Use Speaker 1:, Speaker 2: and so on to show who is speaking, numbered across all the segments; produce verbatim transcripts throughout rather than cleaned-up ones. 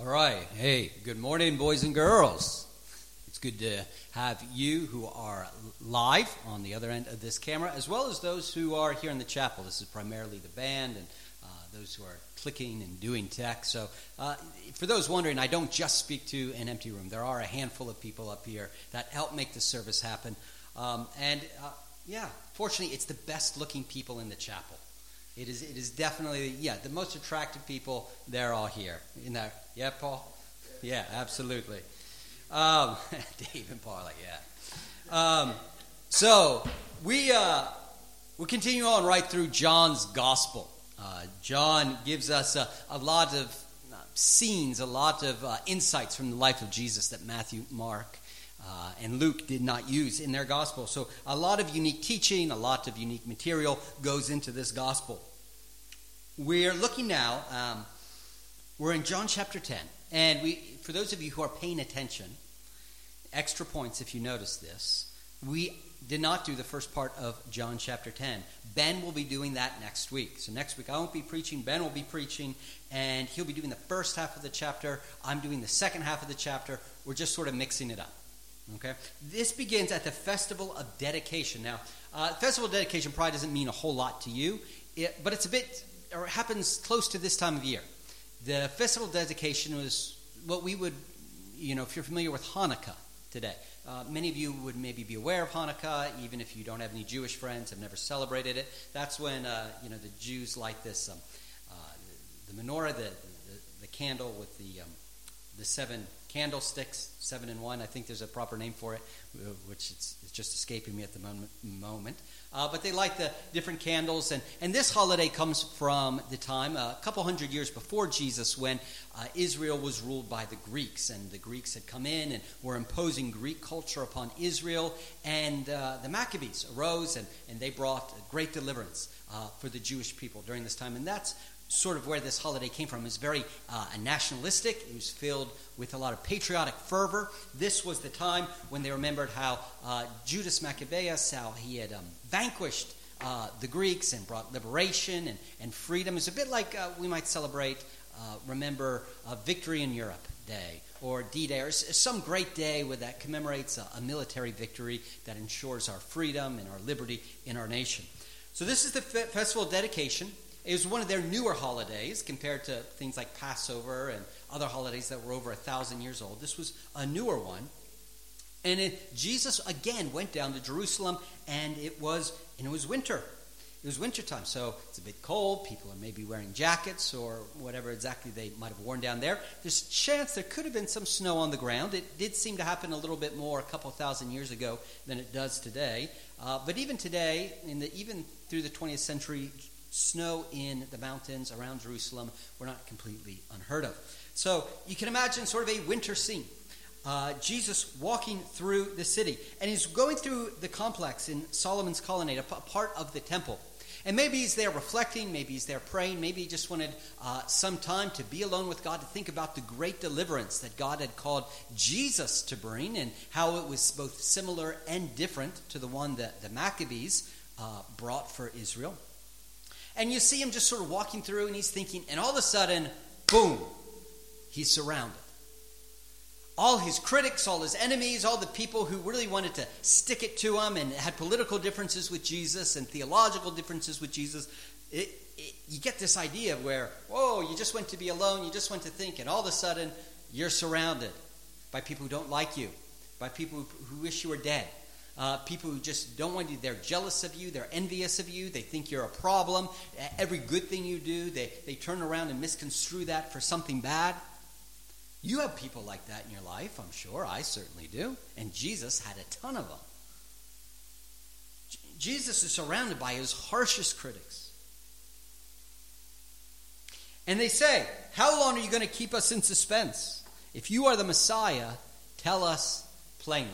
Speaker 1: All right. Hey, good morning, boys and girls. It's good to have you who are live on the other end of this camera, as well as those who are here in the chapel. This is primarily the band and uh, those who are clicking and doing tech. So uh, for those wondering, I don't just speak to an empty room. There are a handful of people up here that help make the service happen. Um, and, uh, yeah, fortunately, it's the best-looking people in the chapel. It is It is definitely, yeah, the most attractive people, they're all here. In there. Yeah, Paul? Yeah, absolutely. Um, Dave and Paul, like, yeah. Um, so, we, uh, we continue on right through John's Gospel. Uh, John gives us a, a lot of uh, scenes, a lot of uh, insights from the life of Jesus that Matthew, Mark, uh, and Luke did not use in their Gospel. So a lot of unique teaching, a lot of unique material goes into this Gospel. We're looking now, um, we're in John chapter ten. And we, for those of you who are paying attention, extra points if you notice this, we did not do the first part of John chapter ten. Ben will be doing that next week. So next week I won't be preaching, Ben will be preaching, and he'll be doing the first half of the chapter. I'm doing the second half of the chapter. We're just sort of mixing it up. Okay? This begins at the Festival of Dedication. Now, uh, Festival of Dedication probably doesn't mean a whole lot to you, it, but it's a bit, or it happens close to this time of year. The Festival of Dedication was what we would, you know, if you're familiar with Hanukkah today. Uh, many of you would maybe be aware of Hanukkah, even if you don't have any Jewish friends, have never celebrated it. That's when, uh, you know, the Jews light this, um, uh, the, the menorah, the, the, the candle with the um, the seven candlesticks, seven in one. I think there's a proper name for it, which it's, it's just escaping me at the moment. moment. Uh, but they light the different candles, and, and this holiday comes from the time, uh, a couple hundred years before Jesus, when uh, Israel was ruled by the Greeks, and the Greeks had come in and were imposing Greek culture upon Israel, and uh, the Maccabees arose, and, and they brought great deliverance uh, for the Jewish people during this time, and that's sort of where this holiday came from. It was very uh, nationalistic. It was filled with a lot of patriotic fervor. This was the time when they remembered how uh, Judas Maccabeus, how he had um, vanquished uh, the Greeks and brought liberation and, and freedom. It's a bit like uh, we might celebrate, uh, remember, uh, Victory in Europe Day or D-Day, or some great day where that commemorates a, a military victory that ensures our freedom and our liberty in our nation. So this is the F- Festival of Dedication. It was one of their newer holidays compared to things like Passover and other holidays that were over a thousand years old. This was a newer one. And it, Jesus, again, went down to Jerusalem, and it was and it was winter. It was wintertime, so it's a bit cold. People are maybe wearing jackets or whatever exactly they might have worn down there. There's a chance there could have been some snow on the ground. It did seem to happen a little bit more a couple thousand years ago than it does today. Uh, but even today, in the even through the twentieth century, snow in the mountains around Jerusalem were not completely unheard of. So you can imagine sort of a winter scene. Uh, Jesus walking through the city. And he's going through the complex in Solomon's Colonnade, a p- part of the temple. And maybe he's there reflecting, maybe he's there praying, maybe he just wanted uh, some time to be alone with God, to think about the great deliverance that God had called Jesus to bring, and how it was both similar and different to the one that the Maccabees uh, brought for Israel. And you see him just sort of walking through, and he's thinking, and all of a sudden, boom, he's surrounded. All his critics, all his enemies, all the people who really wanted to stick it to him and had political differences with Jesus and theological differences with Jesus, it, it, you get this idea where, whoa, you just went to be alone, you just went to think, and all of a sudden, you're surrounded by people who don't like you, by people who, who wish you were dead. Uh, people who just don't want you, they're jealous of you, they're envious of you, they think you're a problem. Every good thing you do, they, they turn around and misconstrue that for something bad. You have people like that in your life, I'm sure. I certainly do. And Jesus had a ton of them. J- Jesus is surrounded by his harshest critics. And they say, how long are you going to keep us in suspense? If you are the Messiah, tell us plainly.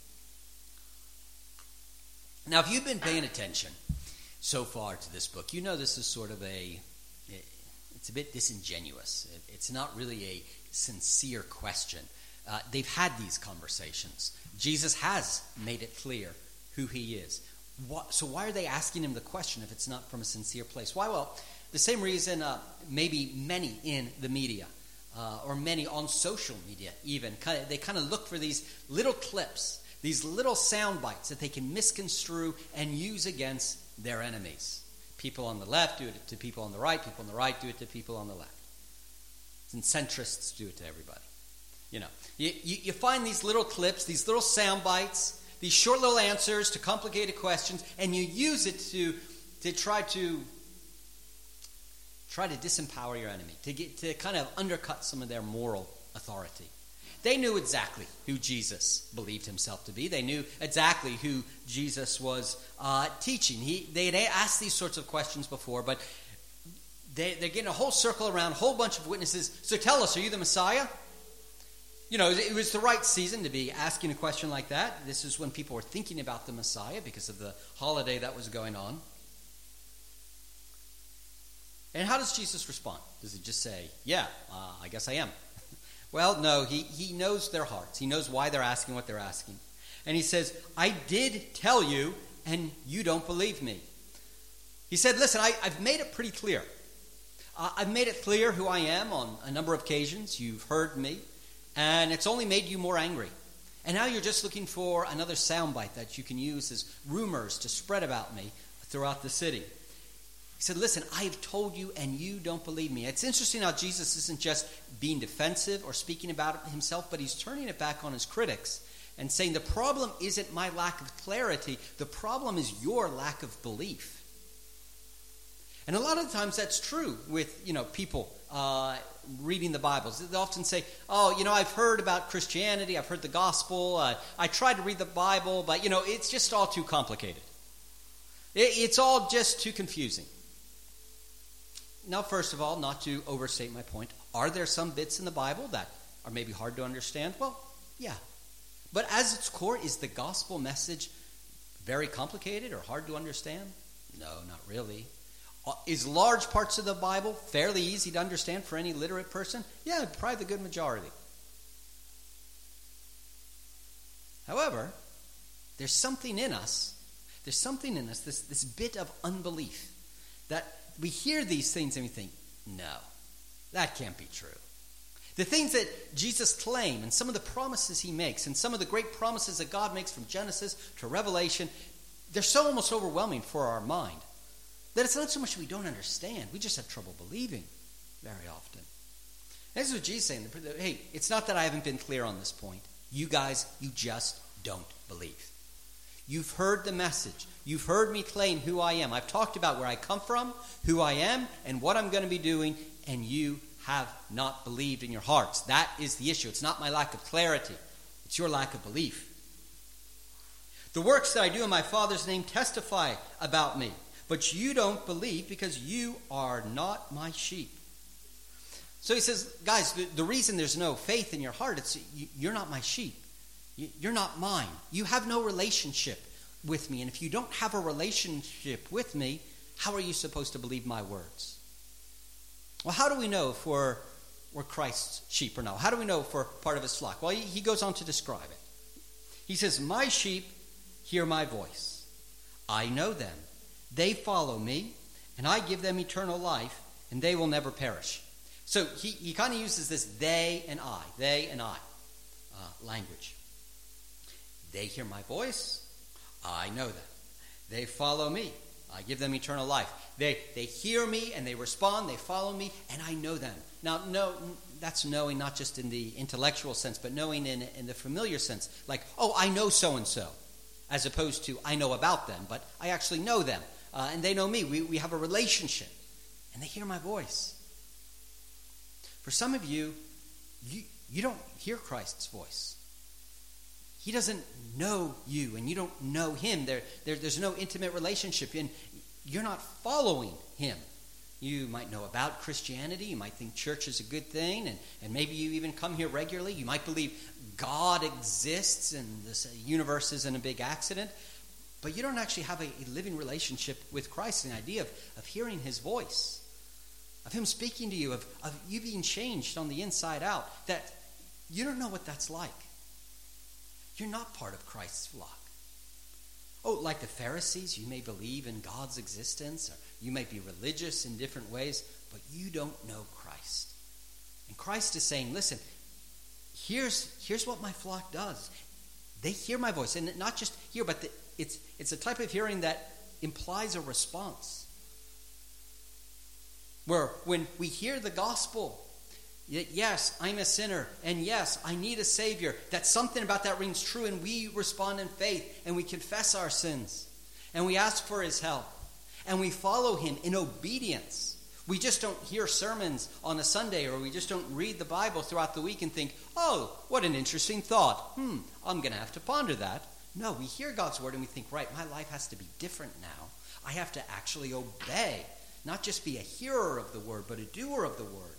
Speaker 1: Now, if you've been paying attention so far to this book, you know this is sort of a, it's a bit disingenuous. It's not really a sincere question. Uh, they've had these conversations. Jesus has made it clear who he is. What, so why are they asking him the question if it's not from a sincere place? Why? Well, the same reason uh, maybe many in the media uh, or many on social media even. Kind of, they kind of look for these little clips, these little sound bites that they can misconstrue and use against their enemies. People on the left do it to people on the right. People on the right do it to people on the left. And centrists do it to everybody. You know, you, you, you find these little clips, these little sound bites, these short little answers to complicated questions, and you use it to to try to try to disempower your enemy, to get to kind of undercut some of their moral authority. They knew exactly who Jesus believed himself to be. They knew exactly who Jesus was uh, teaching. He they had asked these sorts of questions before, but they, they're getting a whole circle around, a whole bunch of witnesses. So tell us, are you the Messiah? You know, it was the right season to be asking a question like that. This is when people were thinking about the Messiah because of the holiday that was going on. And how does Jesus respond? Does he just say, yeah, uh, I guess I am? Well, no, he, he knows their hearts. He knows why they're asking what they're asking. And he says, I did tell you, and you don't believe me. He said, listen, I, I've made it pretty clear. Uh, I've made it clear who I am on a number of occasions. You've heard me. And it's only made you more angry. And now you're just looking for another soundbite that you can use as rumors to spread about me throughout the city. He said, listen, I have told you and you don't believe me. It's interesting how Jesus isn't just being defensive or speaking about himself, but he's turning it back on his critics and saying the problem isn't my lack of clarity. The problem is your lack of belief. And a lot of times that's true with, you know, people uh, reading the Bibles. They often say, oh, you know, I've heard about Christianity, I've heard the gospel, uh, I tried to read the Bible, but, you know, it's just all too complicated. It, it's all just too confusing. Now, first of all, not to overstate my point, are there some bits in the Bible that are maybe hard to understand? Well, yeah. But as its core, is the gospel message very complicated or hard to understand? No, not really. Is large parts of the Bible fairly easy to understand for any literate person? Yeah, probably the good majority. However, there's something in us, there's something in us, this, this bit of unbelief, that we hear these things and we think, no, that can't be true. The things that Jesus claims and some of the promises he makes and some of the great promises that God makes from Genesis to Revelation, they're so almost overwhelming for our mind that it's not so much we don't understand, we just have trouble believing very often. This is what Jesus is saying. Hey, it's not that I haven't been clear on this point. You guys, you just don't believe. You've heard the message. You've heard me claim who I am. I've talked about where I come from, who I am, and what I'm going to be doing, and you have not believed in your hearts. That is the issue. It's not my lack of clarity. It's your lack of belief. The works that I do in my Father's name testify about me. But you don't believe because you are not my sheep. So he says, guys, the, the reason there's no faith in your heart, it's you, you're not my sheep. You, you're not mine. You have no relationship with me. And if you don't have a relationship with me, how are you supposed to believe my words? Well, how do we know if we're, we're Christ's sheep or no? How do we know if we're part of his flock? Well, he, he goes on to describe it. He says, my sheep hear my voice. I know them. They follow me, and I give them eternal life, and they will never perish. So he, he kind of uses this they and I, they and I uh, language. They hear my voice, I know them. They follow me, I give them eternal life. They they hear me, and they respond, they follow me, and I know them. Now, no, that's knowing not just in the intellectual sense, but knowing in, in the familiar sense. Like, oh, I know so-and-so, as opposed to I know about them, but I actually know them. Uh, and they know me. We, we have a relationship. And they hear my voice. For some of you, you, you don't hear Christ's voice. He doesn't know you, and you don't know him. There, there, there's no intimate relationship, and you're not following him. You might know about Christianity. You might think church is a good thing, and, and maybe you even come here regularly. You might believe God exists and this universe isn't a big accident. But you don't actually have a, a living relationship with Christ, an idea of, of hearing his voice, of him speaking to you, of, of you being changed on the inside out, that you don't know what that's like. You're not part of Christ's flock. Oh, like the Pharisees, you may believe in God's existence, or you may be religious in different ways, but you don't know Christ. And Christ is saying, listen, here's, here's what my flock does. They hear my voice, and not just hear, but the, it's, it's a type of hearing that implies a response. Where when we hear the gospel, yes, I'm a sinner, and yes, I need a Savior, that something about that rings true, and we respond in faith, and we confess our sins, and we ask for his help, and we follow him in obedience. We just don't hear sermons on a Sunday, or we just don't read the Bible throughout the week and think, oh, what an interesting thought. Hmm, I'm going to have to ponder that. No, we hear God's word and we think, right, my life has to be different now. I have to actually obey, not just be a hearer of the word, but a doer of the word.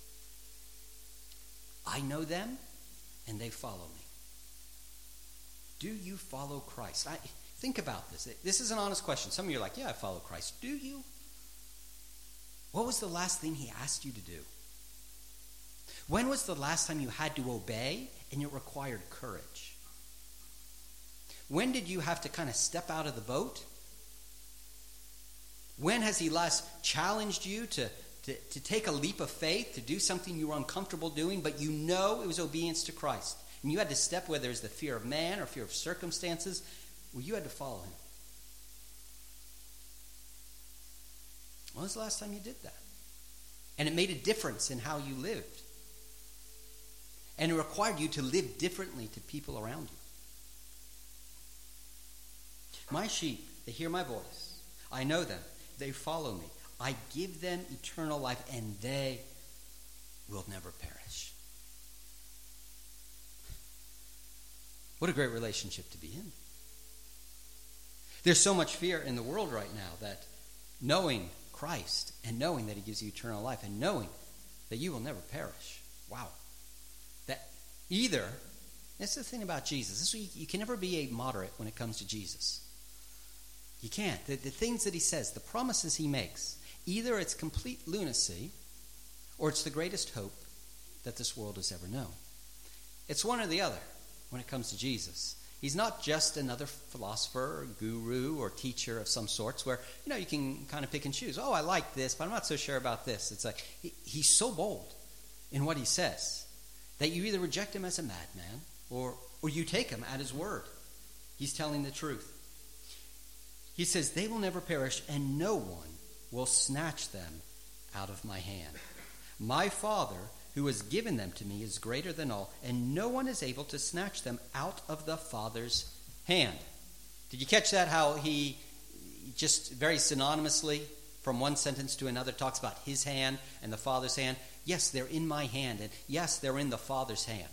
Speaker 1: I know them, and they follow me. Do you follow Christ? I, think about this. This is an honest question. Some of you are like, yeah, I follow Christ. Do you? What was the last thing he asked you to do? When was the last time you had to obey and it required courage? When did you have to kind of step out of the boat? When has he last challenged you to, to, to take a leap of faith, to do something you were uncomfortable doing, but you know it was obedience to Christ? And you had to step, whether it's the fear of man or fear of circumstances, well, you had to follow him. When was the last time you did that? And it made a difference in how you lived. And it required you to live differently to people around you. My sheep, they hear my voice. I know them. They follow me. I give them eternal life, and they will never perish. What a great relationship to be in. There's so much fear in the world right now that knowing Christ and knowing that he gives you eternal life and knowing that you will never perish. Wow. That either, that's the thing about Jesus. This is, you can never be a moderate when it comes to Jesus. You can't. The, the things that he says, the promises he makes, either it's complete lunacy or it's the greatest hope that this world has ever known. It's one or the other when it comes to Jesus. He's not just another philosopher or guru or teacher of some sorts where, you know, you can kind of pick and choose. Oh, I like this, but I'm not so sure about this. It's like he, he's so bold in what he says that you either reject him as a madman or, or you take him at his word. He's telling the truth. He says, they will never perish and no one will snatch them out of my hand. My Father, who has given them to me, is greater than all, and no one is able to snatch them out of the Father's hand. Did you catch that, how he just very synonymously from one sentence to another talks about his hand and the Father's hand? Yes, they're in my hand, and yes, they're in the Father's hand.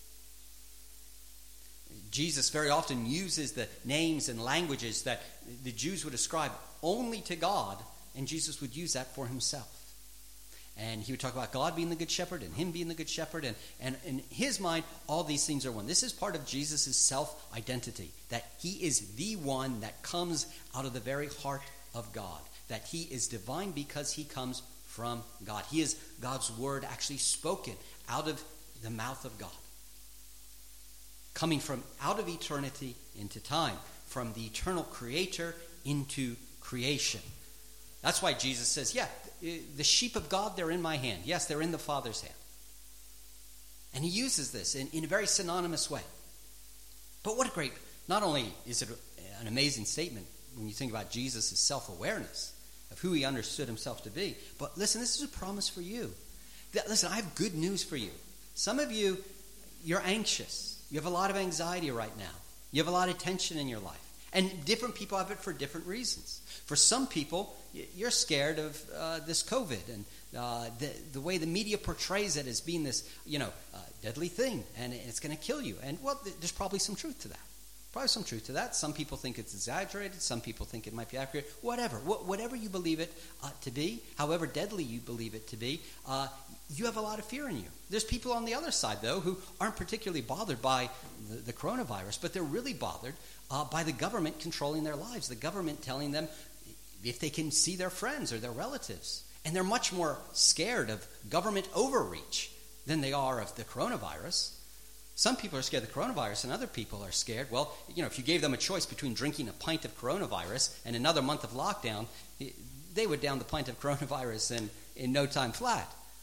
Speaker 1: Jesus very often uses the names and languages that the Jews would ascribe only to God, and Jesus would use that for himself. And he would talk about God being the good shepherd and him being the good shepherd. And, and in his mind, all these things are one. This is part of Jesus' self-identity, that he is the one that comes out of the very heart of God, that he is divine because he comes from God. He is God's word actually spoken out of the mouth of God, coming from out of eternity into time, from the eternal creator into creation. That's why Jesus says, yeah, the sheep of God, they're in my hand. Yes, they're in the Father's hand. And he uses this in, in a very synonymous way. But what a great, not only is it an amazing statement when you think about Jesus' self-awareness of who he understood himself to be, but listen, this is a promise for you. That, listen, I have good news for you. Some of you, you're anxious. You have a lot of anxiety right now. You have a lot of tension in your life. And different people have it for different reasons. For some people, you're scared of uh, this COVID and uh, the, the way the media portrays it as being this, you know, uh, deadly thing, and it's going to kill you. And, well, there's probably some truth to that. Probably some truth to that. Some people think it's exaggerated. Some people think it might be accurate. Whatever. Wh- whatever you believe it uh, to be, however deadly you believe it to be, uh, you have a lot of fear in you. There's people on the other side, though, who aren't particularly bothered by the, the coronavirus, but they're really bothered uh, by the government controlling their lives, the government telling them if they can see their friends or their relatives. And they're much more scared of government overreach than they are of the coronavirus. Some people are scared of the coronavirus and other people are scared. Well, you know, if you gave them a choice between drinking a pint of coronavirus and another month of lockdown, they would down the pint of coronavirus in, in no time flat.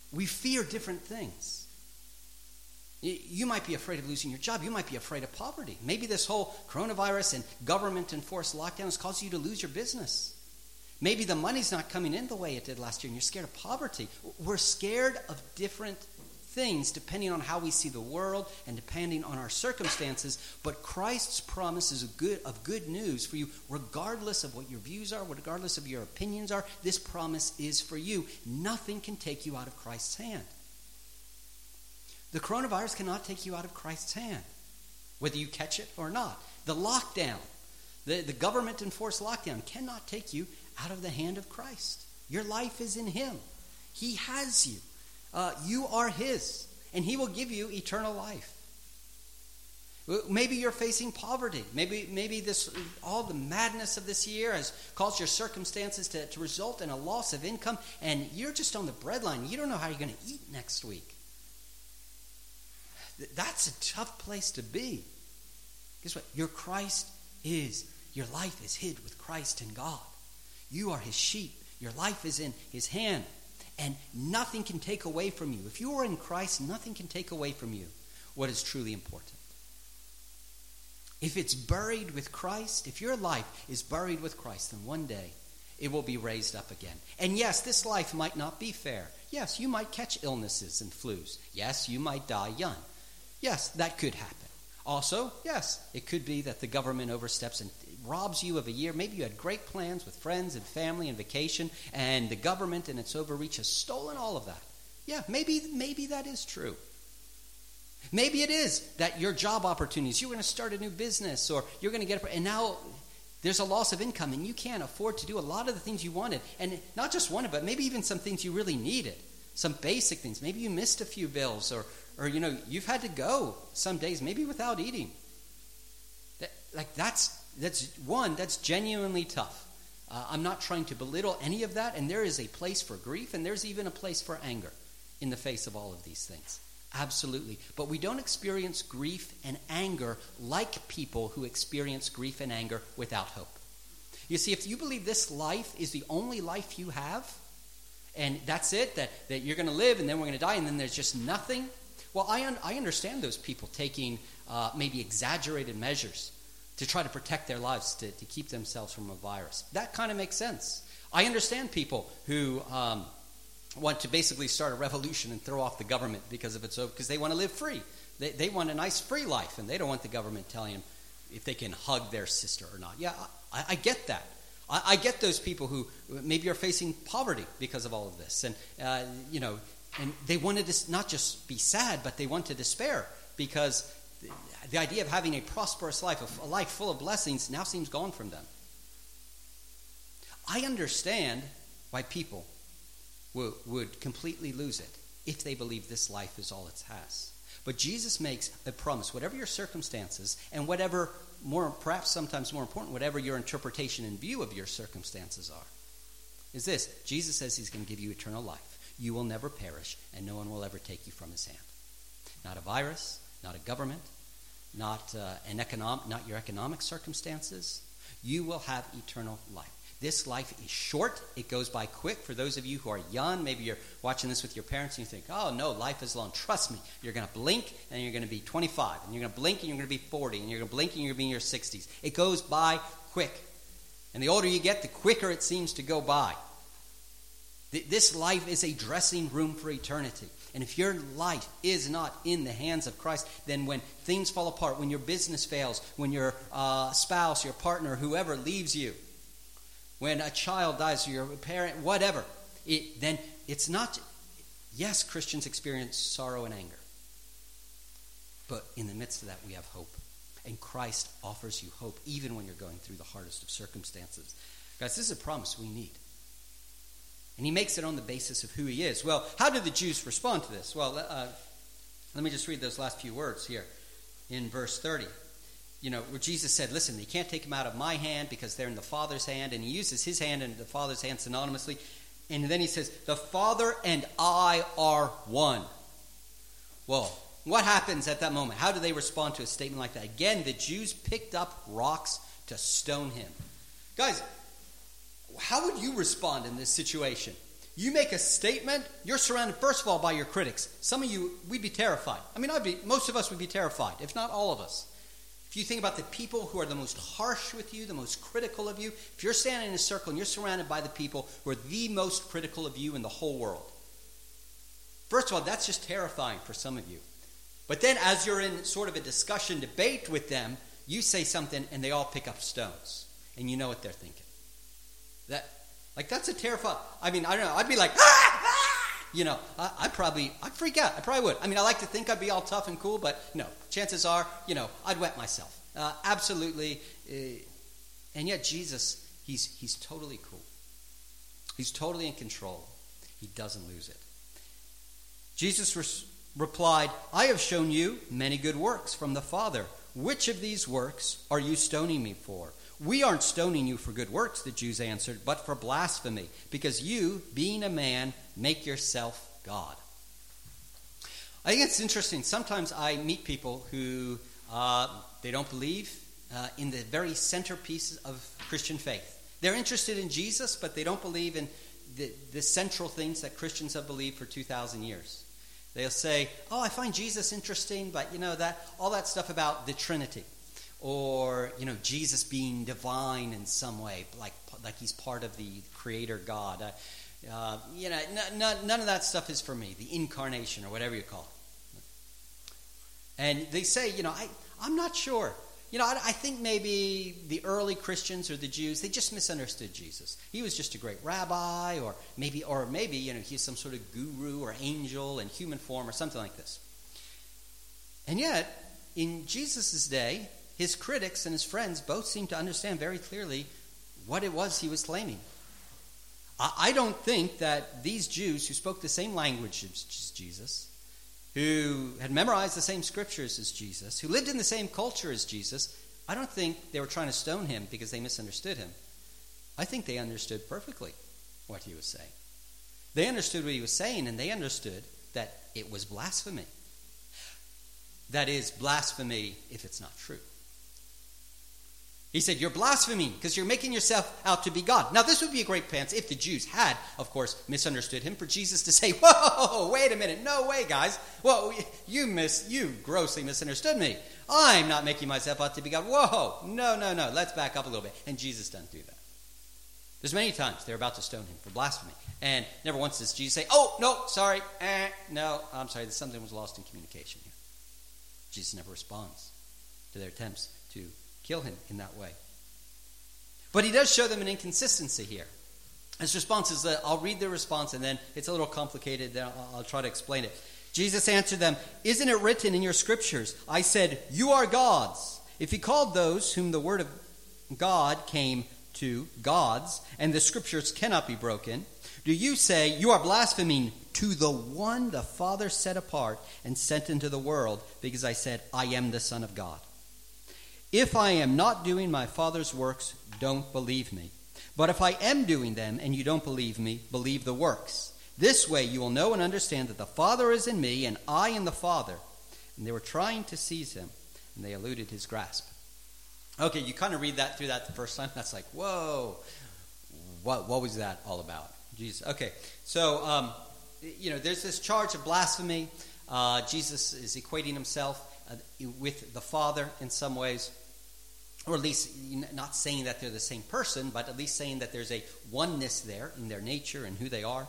Speaker 1: We fear different things. You might be afraid of losing your job. You might be afraid of poverty. Maybe this whole coronavirus and government-enforced lockdown has caused you to lose your business. Maybe the money's not coming in the way it did last year and you're scared of poverty. We're scared of different things depending on how we see the world and depending on our circumstances. But Christ's promise is a good, of good news for you regardless of what your views are, regardless of your opinions are. This promise is for you. Nothing can take you out of Christ's hand. The coronavirus cannot take you out of Christ's hand, whether you catch it or not. The lockdown, the, the government-enforced lockdown cannot take you out of the hand of Christ. Your life is in Him. He has you. Uh, you are His, and He will give you eternal life. Maybe you're facing poverty. Maybe maybe this all the madness of this year has caused your circumstances to, to result in a loss of income, and you're just on the breadline. You don't know how you're going to eat next week. That's a tough place to be. Guess what? Your Christ is, your life is hid with Christ in God. You are His sheep. Your life is in His hand. And nothing can take away from you. If you are in Christ, nothing can take away from you what is truly important. If it's buried with Christ, if your life is buried with Christ, then one day it will be raised up again. And yes, this life might not be fair. Yes, you might catch illnesses and flus. Yes, you might die young. Yes, that could happen. Also, yes, it could be that the government oversteps and robs you of a year. Maybe you had great plans with friends and family and vacation, and the government and its overreach has stolen all of that. Yeah, maybe maybe that is true. Maybe it is that your job opportunities, you're going to start a new business, or you're going to get, and now there's a loss of income, and you can't afford to do a lot of the things you wanted. And not just wanted, but maybe even some things you really needed. Some basic things. Maybe you missed a few bills, or Or, you know, you've had to go some days, maybe without eating. That, like, that's, that's one, that's genuinely tough. Uh, I'm not trying to belittle any of that, and there is a place for grief, and there's even a place for anger in the face of all of these things. Absolutely. But we don't experience grief and anger like people who experience grief and anger without hope. You see, if you believe this life is the only life you have, and that's it, that, that you're going to live, and then we're going to die, and then there's just nothing. Well, I un- I understand those people taking uh, maybe exaggerated measures to try to protect their lives, to, to keep themselves from a virus. That kind of makes sense. I understand people who um, want to basically start a revolution and throw off the government because of its because they want to live free. They, they want a nice free life, and they don't want the government telling them if they can hug their sister or not. Yeah, I, I get that. I, I get those people who maybe are facing poverty because of all of this, and uh, you know. And they wanted to not just be sad, but they want to despair because the, the idea of having a prosperous life, a life full of blessings, now seems gone from them. I understand why people would, would completely lose it if they believe this life is all it has. But Jesus makes a promise, whatever your circumstances, and whatever, more perhaps sometimes more important, whatever your interpretation and view of your circumstances are, is this. Jesus says He's going to give you eternal life. You will never perish, and no one will ever take you from His hand. Not a virus, not a government, not uh, an economic, not your economic circumstances. You will have eternal life. This life is short. It goes by quick. For those of you who are young, maybe you're watching this with your parents and you think, oh, no, life is long. Trust me. You're going to blink, and you're going to be twenty-five, and you're going to blink, and you're going to be forty, and you're going to blink, and you're going to be in your sixties. It goes by quick. And the older you get, the quicker it seems to go by. This life is a dressing room for eternity. And if your life is not in the hands of Christ, then when things fall apart, when your business fails, when your uh, spouse, your partner, whoever leaves you, when a child dies or your parent, whatever, it, then it's not, yes, Christians experience sorrow and anger. But in the midst of that, we have hope. And Christ offers you hope even when you're going through the hardest of circumstances. Guys, this is a promise we need. And He makes it on the basis of who He is. Well, how did the Jews respond to this? Well, uh, let me just read those last few words here in verse thirty. You know, where Jesus said, listen, you can't take them out of my hand because they're in the Father's hand. And He uses His hand and the Father's hand synonymously. And then He says, the Father and I are one. Well, what happens at that moment? How do they respond to a statement like that? Again, the Jews picked up rocks to stone Him. Guys, how would you respond in this situation? You make a statement, you're surrounded, first of all, by your critics. Some of you, we'd be terrified. I mean, I'd be, most of us would be terrified, if not all of us. If you think about the people who are the most harsh with you, the most critical of you, if you're standing in a circle and you're surrounded by the people who are the most critical of you in the whole world, first of all, that's just terrifying for some of you. But then as you're in sort of a discussion, debate with them, you say something and they all pick up stones. And you know what they're thinking. That, like, that's a terrifying, I mean, I don't know, I'd be like, ah, ah! You know, I, I'd probably, I'd freak out. I probably would. I mean, I like to think I'd be all tough and cool, but no, chances are, you know, I'd wet myself. Uh, absolutely. Uh, and yet Jesus, he's, he's totally cool. He's totally in control. He doesn't lose it. Jesus res- replied, I have shown you many good works from the Father. Which of these works are you stoning me for? We aren't stoning you for good works, the Jews answered, but for blasphemy, because you, being a man, make yourself God. I think it's interesting. Sometimes I meet people who, uh, they don't believe uh, in the very centerpiece of Christian faith. They're interested in Jesus, but they don't believe in the, the central things that Christians have believed for two thousand years. They'll say, oh, I find Jesus interesting, but, you know, that all that stuff about the Trinity. Or, you know, Jesus being divine in some way, like like he's part of the Creator God. Uh, uh, you know, n- n- none of that stuff is for me. The incarnation, or whatever you call it. And they say, you know, I, I'm not sure. You know, I, I think maybe the early Christians or the Jews, they just misunderstood Jesus. He was just a great rabbi, or maybe, or maybe, you know, he's some sort of guru or angel in human form or something like this. And yet, in Jesus' day, his critics and his friends both seem to understand very clearly what it was he was claiming. I don't think that these Jews who spoke the same language as Jesus, who had memorized the same scriptures as Jesus, who lived in the same culture as Jesus, I don't think they were trying to stone him because they misunderstood him. I think they understood perfectly what he was saying. They understood what he was saying, and they understood that it was blasphemy. That is, blasphemy if it's not true. He said, you're blaspheming because you're making yourself out to be God. Now, this would be a great chance if the Jews had, of course, misunderstood him, for Jesus to say, whoa, wait a minute, no way, guys. Whoa, you mis- you grossly misunderstood me. I'm not making myself out to be God. Whoa, no, no, no, let's back up a little bit. And Jesus doesn't do that. There's many times they're about to stone him for blasphemy. And never once does Jesus say, oh, no, sorry, eh, no, I'm sorry, something was lost in communication here. Jesus never responds to their attempts to kill him in that way. But he does show them an inconsistency here. His response is that I'll read the response, and then it's a little complicated. Then I'll, I'll try to explain it. Jesus answered them, isn't it written in your scriptures, I said, you are gods. If he called those whom the word of God came to gods, and the scriptures cannot be broken, do you say you are blaspheming to the one the Father set apart and sent into the world, because I said, I am the Son of God? If I am not doing my Father's works, don't believe me. But if I am doing them and you don't believe me, believe the works. This way you will know and understand that the Father is in me and I in the Father. And they were trying to seize him, and they eluded his grasp. Okay, you kind of read that through that the first time. That's like, whoa, what, what was that all about? Jesus. Okay, so, um, you know, there's this charge of blasphemy. Uh, Jesus is equating himself uh, with the Father in some ways. Or at least not saying that they're the same person, but at least saying that there's a oneness there in their nature and who they are.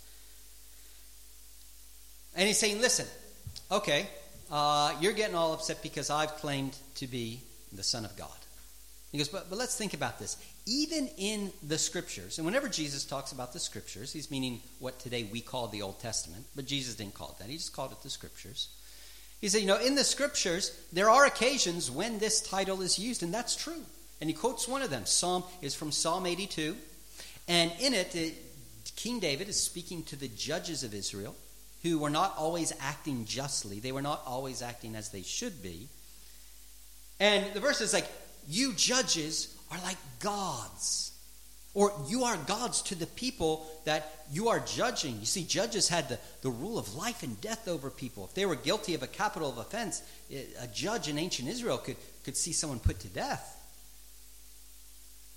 Speaker 1: And he's saying, listen, okay, uh, you're getting all upset because I've claimed to be the Son of God. He goes, but, but let's think about this. Even in the Scriptures, and whenever Jesus talks about the Scriptures, he's meaning what today we call the Old Testament, but Jesus didn't call it that. He just called it the Scriptures. He said, you know, in the Scriptures, there are occasions when this title is used, and that's true. And he quotes one of them. Psalm is from Psalm eighty-two. And in it, it, King David is speaking to the judges of Israel, who were not always acting justly. They were not always acting as they should be. And the verse is like, you judges are like gods. Or you are gods to the people that you are judging. You see, judges had the, the rule of life and death over people. If they were guilty of a capital offense, a judge in ancient Israel could, could see someone put to death.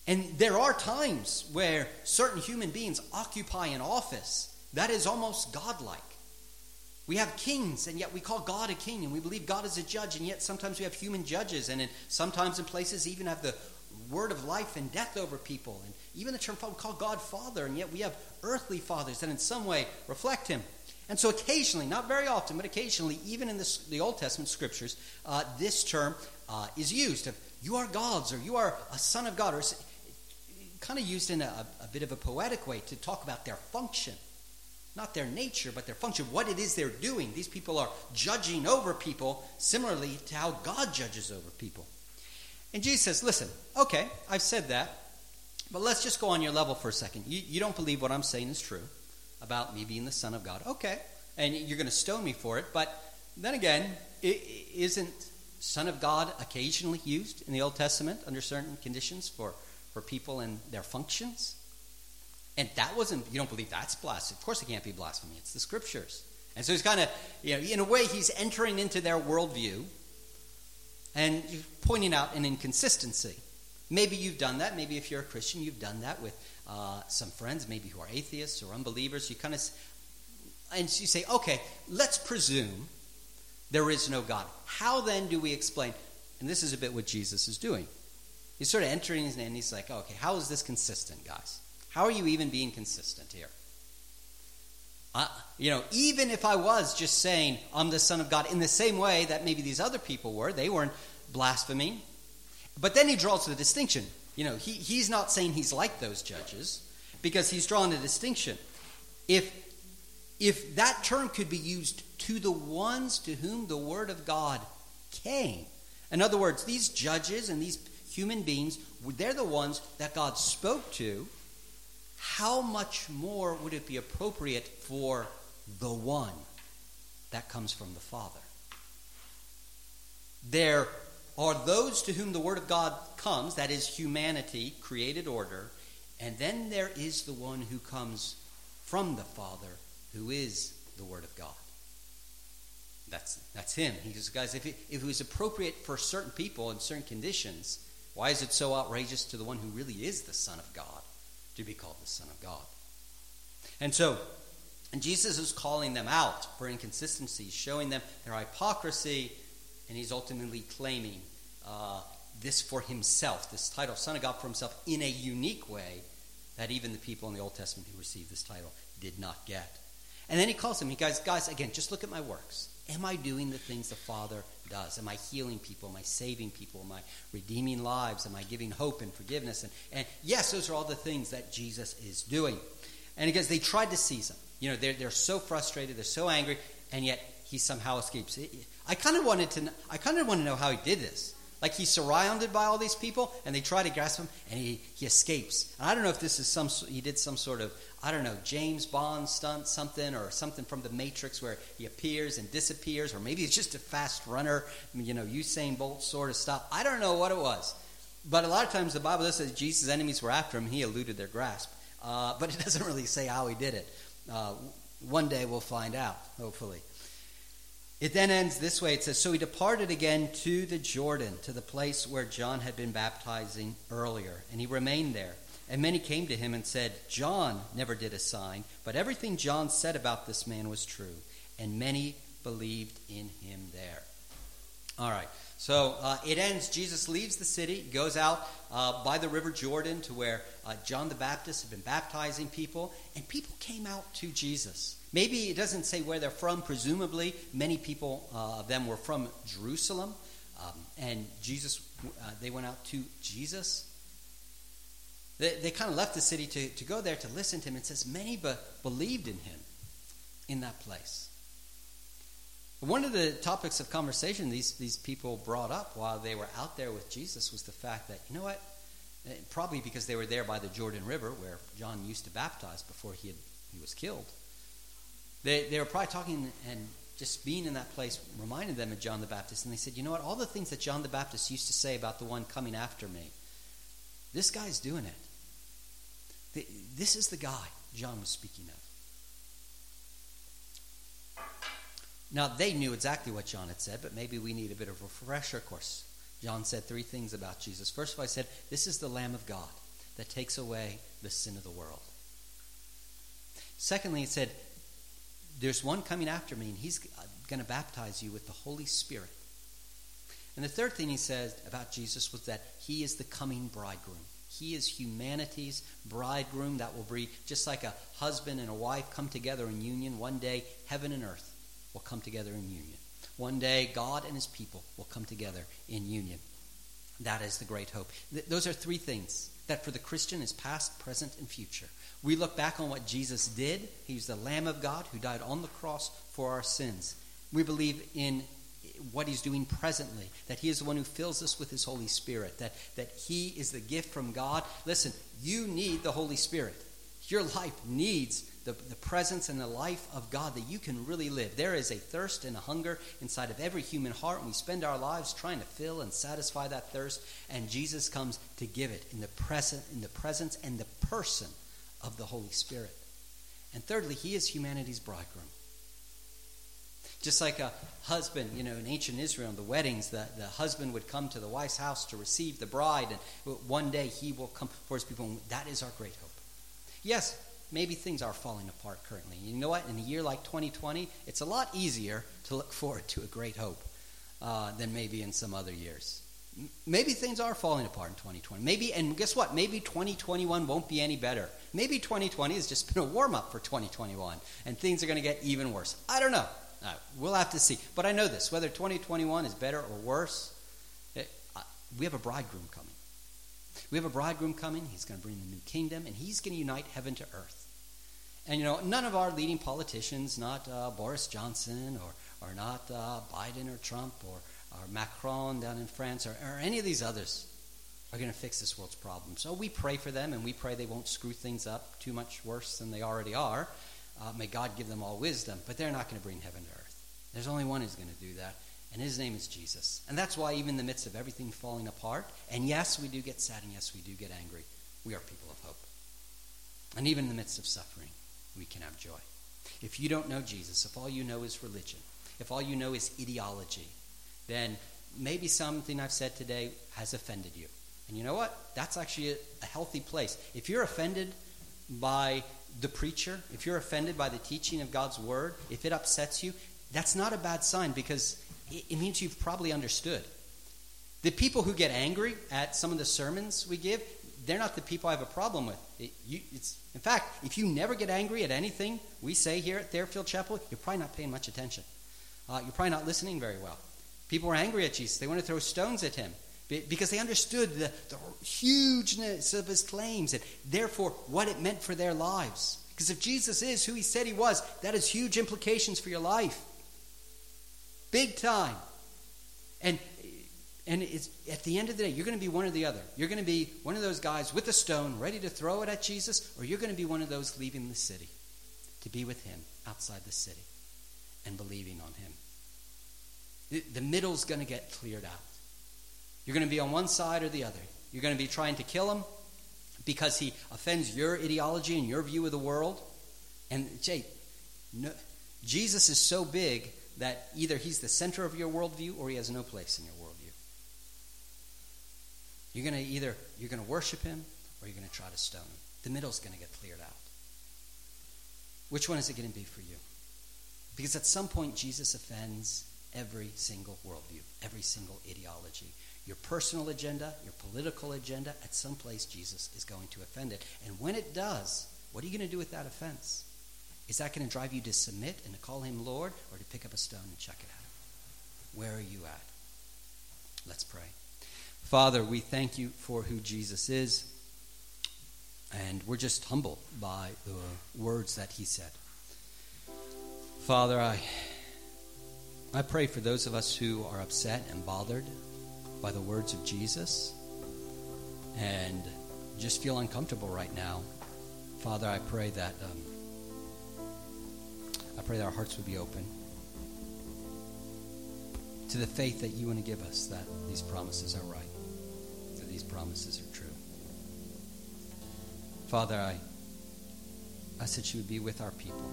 Speaker 1: And there are times where certain human beings occupy an office that is almost godlike. We have kings, and yet we call God a king, and we believe God is a judge, and yet sometimes we have human judges, and in, sometimes in places even have the word of life and death over people. And even the term we call God Father, and yet we have earthly fathers that in some way reflect him. And so occasionally, not very often, but occasionally, even in this, the Old Testament scriptures, uh, this term uh, is used. Of, you are God's, or you are a son of God, or kind of used in a, a bit of a poetic way to talk about their function. Not their nature, but their function, what it is they're doing. These people are judging over people similarly to how God judges over people. And Jesus says, listen, okay, I've said that, but let's just go on your level for a second. You, you don't believe what I'm saying is true about me being the Son of God. Okay, and you're going to stone me for it, but then again, it, isn't Son of God occasionally used in the Old Testament under certain conditions for for people and their functions? And that wasn't, you don't believe that's blasphemy. Of course it can't be blasphemy. It's the scriptures. And so he's kind of, you know, in a way he's entering into their worldview and pointing out an inconsistency. Maybe you've done that. Maybe if you're a Christian, you've done that with uh, some friends, maybe who are atheists or unbelievers. You kind of, and you say, okay, let's presume there is no God. How then do we explain? And this is a bit what Jesus is doing. He's sort of entering his name, and he's like, oh, okay, how is this consistent, guys? How are you even being consistent here? Uh, you know, even if I was just saying I'm the Son of God in the same way that maybe these other people were, they weren't blaspheming. But then he draws the distinction. You know, he, he's not saying he's like those judges because he's drawing a distinction. If, if that term could be used to the ones to whom the word of God came, in other words, these judges and these human beings, they're the ones that God spoke to. How much more would it be appropriate for the one that comes from the Father? There are those to whom the Word of God comes, that is humanity, created order, and then there is the one who comes from the Father, who is the Word of God. That's that's him. He says, guys, if it, if it was appropriate for certain people in certain conditions, why is it so outrageous to the one who really is the Son of God to be called the Son of God? And so, and Jesus is calling them out for inconsistencies, showing them their hypocrisy, and he's ultimately claiming uh, this for himself, this title, Son of God, for himself, in a unique way that even the people in the Old Testament who received this title did not get. And then he calls them, he guys, guys, again, just look at my works. Am I doing the things the Father does? Am I healing people? Am I saving people? Am I redeeming lives? Am I giving hope and forgiveness? And, and yes, those are all the things that Jesus is doing. And because they tried to seize him. You know, they're, they're so frustrated, they're so angry, and yet he somehow escapes. I kind of wanted to I kind of want to know how he did this. Like he's surrounded by all these people, and they try to grasp him, and he, he escapes. And I don't know if this is some, he did some sort of, I don't know, James Bond stunt, something, or something from the Matrix where he appears and disappears, or maybe it's just a fast runner, you know, Usain Bolt sort of stuff. I don't know what it was. But a lot of times the Bible does say Jesus' enemies were after him, he eluded their grasp. Uh, but it doesn't really say how he did it. Uh, one day we'll find out, hopefully. It then ends this way. It says, so he departed again to the Jordan, to the place where John had been baptizing earlier, and he remained there. And many came to him and said, John never did a sign, but everything John said about this man was true, and many believed in him there. All right, so uh, it ends. Jesus leaves the city, goes out uh, by the river Jordan to where uh, John the Baptist had been baptizing people, and people came out to Jesus. Maybe it doesn't say where they're from. Presumably, many people uh, of them were from Jerusalem. Um, and Jesus, uh, they went out to Jesus. They, they kind of left the city to, to go there to listen to him. It says many be- believed in him in that place. One of the topics of conversation these, these people brought up while they were out there with Jesus was the fact that, you know what, probably because they were there by the Jordan River where John used to baptize before he, had, he was killed. They, they were probably talking and just being in that place reminded them of John the Baptist. And they said, you know what, all the things that John the Baptist used to say about the one coming after me, this guy's doing it. The, this is the guy John was speaking of. Now, they knew exactly what John had said, but maybe we need a bit of a refresher course. John said three things about Jesus. First of all, he said, this is the Lamb of God that takes away the sin of the world. Secondly, it said, there's one coming after me, and he's going to baptize you with the Holy Spirit. And the third thing he says about Jesus was that he is the coming bridegroom. He is humanity's bridegroom that will be just like a husband and a wife come together in union. One day, heaven and earth will come together in union. One day, God and his people will come together in union. That is the great hope. Th- those are three things that for the Christian is past, present, and future. We look back on what Jesus did. He's the Lamb of God who died on the cross for our sins. We believe in what he's doing presently, that he is the one who fills us with his Holy Spirit, that, that he is the gift from God. Listen, you need the Holy Spirit. Your life needs the, the presence and the life of God that you can really live. There is a thirst and a hunger inside of every human heart, and we spend our lives trying to fill and satisfy that thirst, and Jesus comes to give it in the present, in the presence and the person of the Holy Spirit. And thirdly, he is humanity's bridegroom. Just like a husband, you know, in ancient Israel, in the weddings, the, the husband would come to the wife's house to receive the bride, and one day he will come for his people. And that is our great hope. Yes, maybe things are falling apart currently. You know what? In a year like twenty twenty, it's a lot easier to look forward to a great hope uh, than maybe in some other years. Maybe things are falling apart in twenty twenty. Maybe, and guess what? Maybe twenty twenty-one won't be any better. Maybe twenty twenty has just been a warm-up for twenty twenty-one, and things are going to get even worse. I don't know. Uh, we'll have to see. But I know this, whether twenty twenty-one is better or worse, it, uh, we have a bridegroom coming. We have a bridegroom coming. He's going to bring a new kingdom, and he's going to unite heaven to earth. And, you know, none of our leading politicians, not uh, Boris Johnson or, or not uh, Biden or Trump or, or Macron down in France or, or any of these others are going to fix this world's problems. So we pray for them, and we pray they won't screw things up too much worse than they already are. Uh, may God give them all wisdom, but they're not going to bring heaven to earth. There's only one who's going to do that, and his name is Jesus. And that's why even in the midst of everything falling apart, and yes, we do get sad, and yes, we do get angry, we are people of hope. And even in the midst of suffering, we can have joy. If you don't know Jesus, if all you know is religion, if all you know is ideology, then maybe something I've said today has offended you. And you know what? That's actually a, a healthy place. If you're offended by the preacher, if you're offended by the teaching of God's word, if it upsets you, that's not a bad sign, because it, it means you've probably understood. The people who get angry at some of the sermons we give, they're not the people I have a problem with. It, you, it's, in fact, if you never get angry at anything we say here at Thayer Field Chapel, you're probably not paying much attention. Uh, you're probably not listening very well. People are angry at Jesus. They want to throw stones at him because they understood the, the hugeness of his claims and therefore what it meant for their lives. Because if Jesus is who he said he was, that has huge implications for your life. Big time. And and it's, at the end of the day, you're going to be one or the other. You're going to be one of those guys with a stone ready to throw it at Jesus, or you're going to be one of those leaving the city to be with him outside the city and believing on him. The, the middle's going to get cleared out. You're going to be on one side or the other. You're going to be trying to kill him because he offends your ideology and your view of the world. And Jay, no, Jesus is so big that either he's the center of your worldview or he has no place in your worldview. You're going to either you're going to worship him or you're going to try to stone him. The middle's going to get cleared out. Which one is it going to be for you? Because at some point Jesus offends every single worldview, every single ideology. Your personal agenda, your political agenda, at some place Jesus is going to offend it. And when it does, what are you going to do with that offense? Is that going to drive you to submit and to call him Lord, or to pick up a stone and chuck it at him? Where are you at? Let's pray. Father, we thank you for who Jesus is, and we're just humbled by the words that he said. Father, I, I pray for those of us who are upset and bothered by the words of Jesus and just feel uncomfortable right now. Father, I pray that um, I pray that our hearts would be open to the faith that you want to give us, that these promises are right, that these promises are true. Father, I ask that you would be with our people.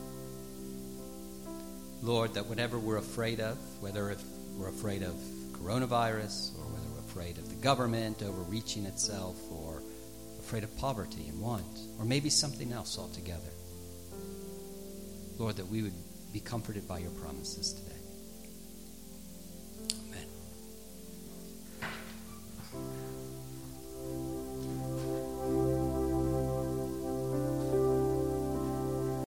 Speaker 1: Lord, that whatever we're afraid of, whether if we're afraid of coronavirus or whether we're afraid of the government overreaching itself or afraid of poverty and want, or maybe something else altogether. Lord, that we would be comforted by your promises today.